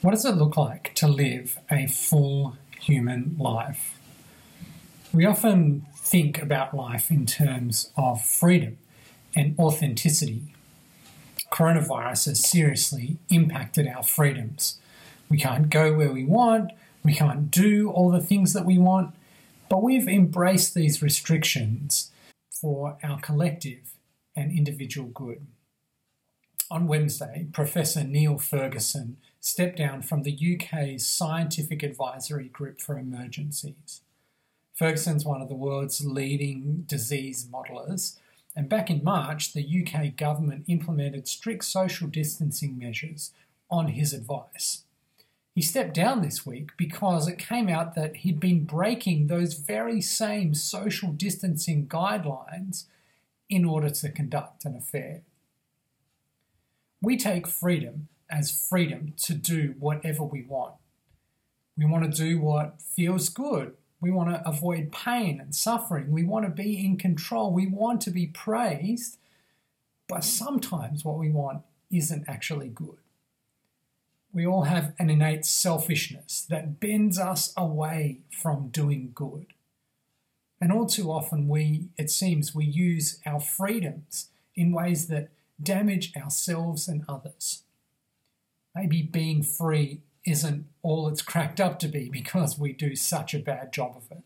What does it look like to live a full human life? We often think about life in terms of freedom and authenticity. Coronavirus has seriously impacted our freedoms. We can't go where we want, we can't do all the things that we want, but we've embraced these restrictions for our collective and individual good. On Wednesday, Professor Neil Ferguson stepped down from the UK's Scientific Advisory Group for Emergencies. Ferguson's one of the world's leading disease modellers, and back in March, the UK government implemented strict social distancing measures on his advice. He stepped down this week because it came out that he'd been breaking those very same social distancing guidelines in order to conduct an affair. We take freedom as freedom to do whatever we want. We want to do what feels good. We want to avoid pain and suffering. We want to be in control. We want to be praised. But sometimes what we want isn't actually good. We all have an innate selfishness that bends us away from doing good. And all too often it seems we use our freedoms in ways that damage ourselves and others. Maybe being free isn't all it's cracked up to be because we do such a bad job of it.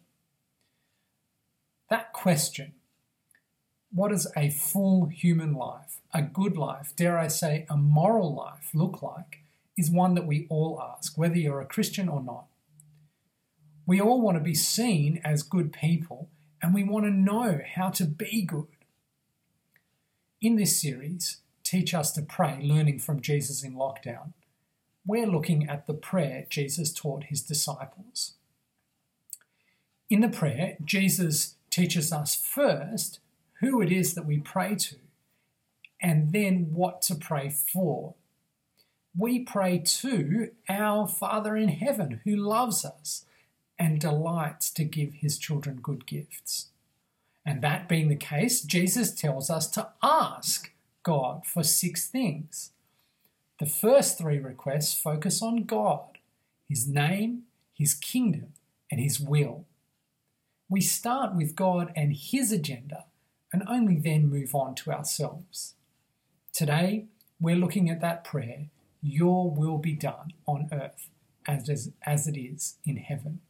That question, what does a full human life, a good life, dare I say a moral life look like, is one that we all ask, whether you're a Christian or not. We all want to be seen as good people and we want to know how to be good. In this series, Teach Us to Pray, Learning from Jesus in Lockdown, we're looking at the prayer Jesus taught his disciples. In the prayer, Jesus teaches us first who it is that we pray to, and then what to pray for. We pray to our Father in heaven who loves us and delights to give his children good gifts. And that being the case, Jesus tells us to ask God for 6 things. The first 3 requests focus on God, his name, his kingdom, and his will. We start with God and his agenda and only then move on to ourselves. Today, we're looking at that prayer, your will be done on earth as it is in heaven.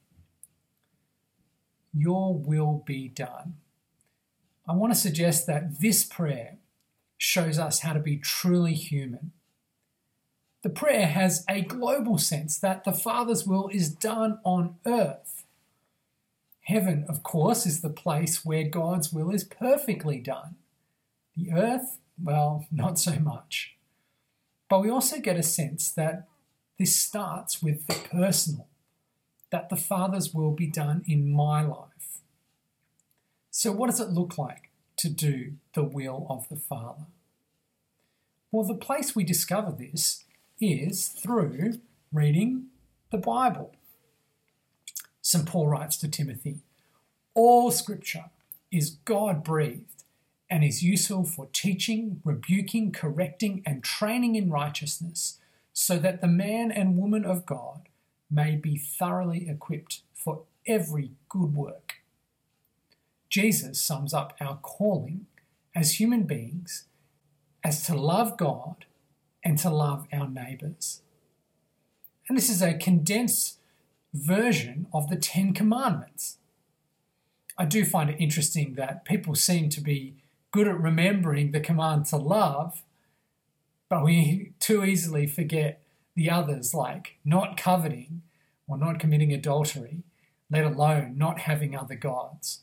Your will be done. I want to suggest that this prayer shows us how to be truly human. The prayer has a global sense that the Father's will is done on earth. Heaven, of course, is the place where God's will is perfectly done. The earth, well, not so much. But we also get a sense that this starts with the personal, that the Father's will be done in my life. So what does it look like to do the will of the Father? Well, the place we discover this is through reading the Bible. St. Paul writes to Timothy, all scripture is God-breathed and is useful for teaching, rebuking, correcting, and training in righteousness, so that the man and woman of God may be thoroughly equipped for every good work. Jesus sums up our calling as human beings as to love God and to love our neighbours. And this is a condensed version of the 10 Commandments. I do find it interesting that people seem to be good at remembering the command to love, but we too easily forget the others, like not coveting or not committing adultery, let alone not having other gods.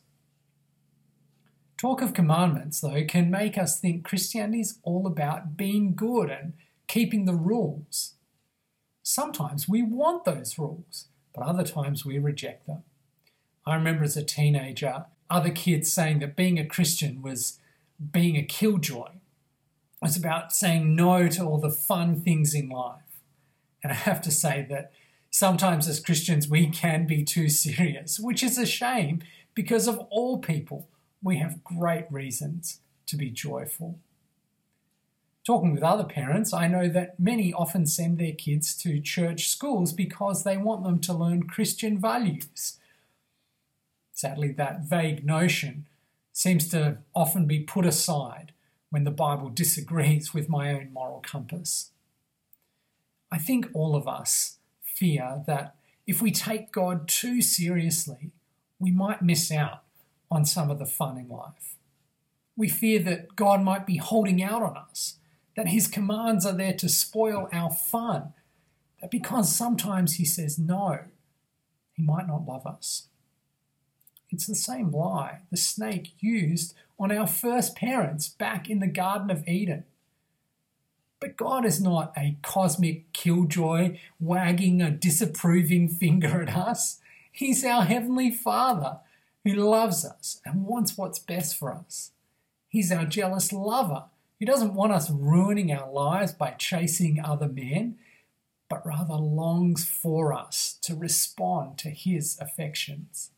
Talk of commandments, though, can make us think Christianity is all about being good and keeping the rules. Sometimes we want those rules, but other times we reject them. I remember as a teenager, other kids saying that being a Christian was being a killjoy. It was about saying no to all the fun things in life. And I have to say that sometimes as Christians we can be too serious, which is a shame because of all people we have great reasons to be joyful. Talking with other parents, I know that many often send their kids to church schools because they want them to learn Christian values. Sadly, that vague notion seems to often be put aside when the Bible disagrees with my own moral compass. I think all of us fear that if we take God too seriously, we might miss out on some of the fun in life. We fear that God might be holding out on us, that his commands are there to spoil our fun, that because sometimes he says no, he might not love us. It's the same lie the snake used on our first parents back in the Garden of Eden. But God is not a cosmic killjoy wagging a disapproving finger at us. He's our Heavenly Father who loves us and wants what's best for us. He's our jealous lover who doesn't want us ruining our lives by chasing other men, but rather longs for us to respond to his affections.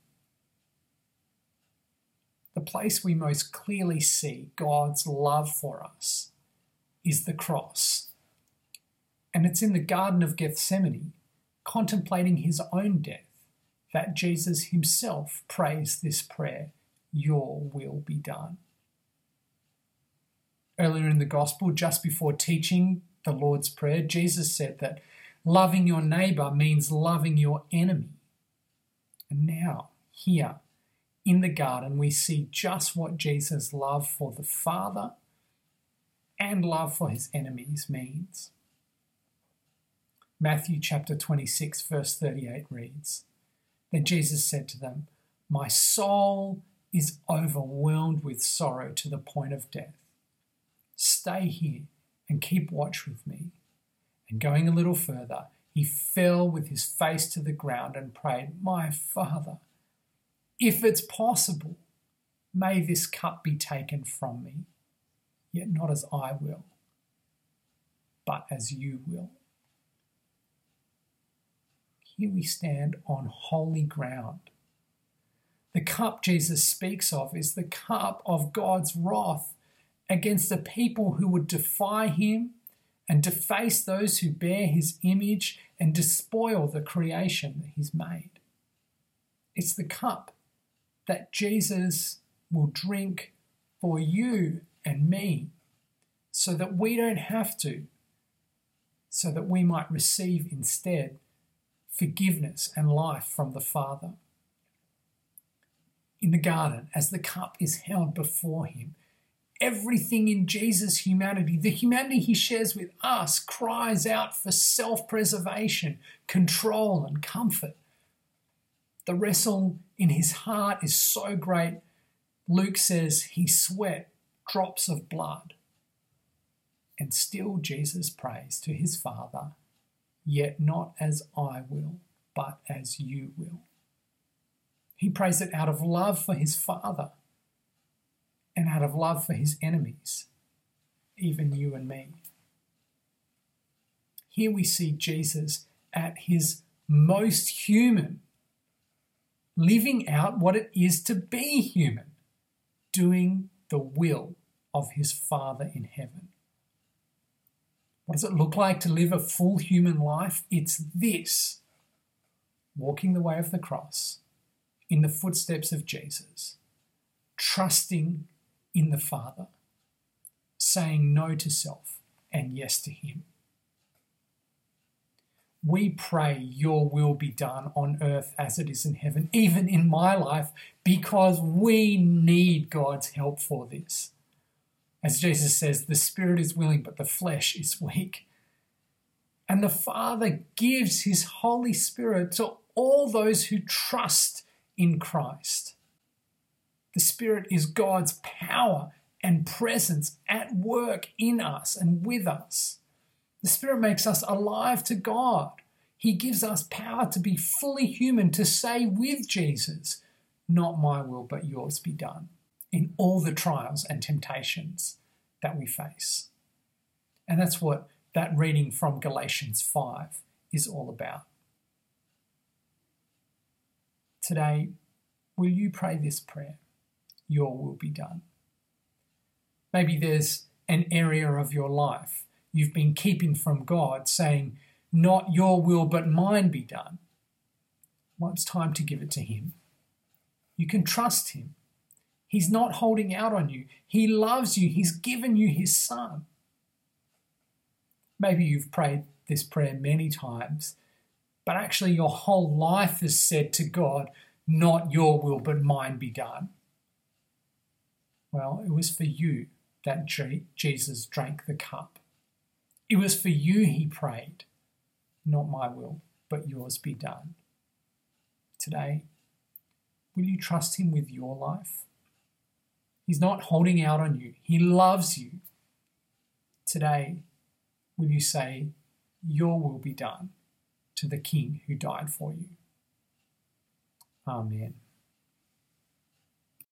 The place we most clearly see God's love for us is the cross. And it's in the Garden of Gethsemane, contemplating his own death, that Jesus himself prays this prayer, "Your will be done." Earlier in the Gospel, just before teaching the Lord's Prayer, Jesus said that loving your neighbour means loving your enemy. And now, here in the garden, we see just what Jesus' love for the Father and love for his enemies means. Matthew chapter 26, verse 38 reads, "Then Jesus said to them, 'My soul is overwhelmed with sorrow to the point of death. Stay here and keep watch with me.' And going a little further, he fell with his face to the ground and prayed, 'My Father, if it's possible, may this cup be taken from me, yet not as I will, but as you will.'" Here we stand on holy ground. The cup Jesus speaks of is the cup of God's wrath against the people who would defy him and deface those who bear his image and despoil the creation that he's made. It's the cup that Jesus will drink for you and me so that we don't have to, so that we might receive instead forgiveness and life from the Father. In the garden, as the cup is held before him, everything in Jesus' humanity, the humanity he shares with us, cries out for self-preservation, control, and comfort. The wrestle in his heart is so great, Luke says he sweat drops of blood. And still Jesus prays to his Father, "Yet not as I will, but as you will." He prays it out of love for his Father and out of love for his enemies, even you and me. Here we see Jesus at his most human, living out what it is to be human, doing the will of his Father in heaven. What does it look like to live a full human life? It's this: walking the way of the cross, in the footsteps of Jesus, trusting in the Father, saying no to self and yes to him. We pray, "Your will be done on earth as it is in heaven," even in my life, because we need God's help for this. As Jesus says, the spirit is willing, but the flesh is weak. And the Father gives his Holy Spirit to all those who trust in Christ. The Spirit is God's power and presence at work in us and with us. The Spirit makes us alive to God. He gives us power to be fully human, to say with Jesus, "Not my will, but yours be done," in all the trials and temptations that we face. And that's what that reading from Galatians 5 is all about. Today, will you pray this prayer? "Your will be done." Maybe there's an area of your life you've been keeping from God, saying, "Not your will, but mine be done," well, it's time to give it to him. You can trust him. He's not holding out on you. He loves you. He's given you his son. Maybe you've prayed this prayer many times, but actually your whole life has said to God, "Not your will, but mine be done." Well, it was for you that Jesus drank the cup. It was for you he prayed, "Not my will, but yours be done." Today, will you trust him with your life? He's not holding out on you. He loves you. Today, will you say, "Your will be done," to the King who died for you? Amen.